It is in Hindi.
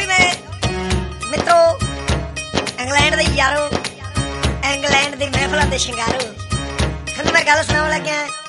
भी मैं मित्रों इंग्लैंड दे यारो इंग्लैंड दी महफिलां दे शिंगारो थानू मैं गल सुनाउण लग्या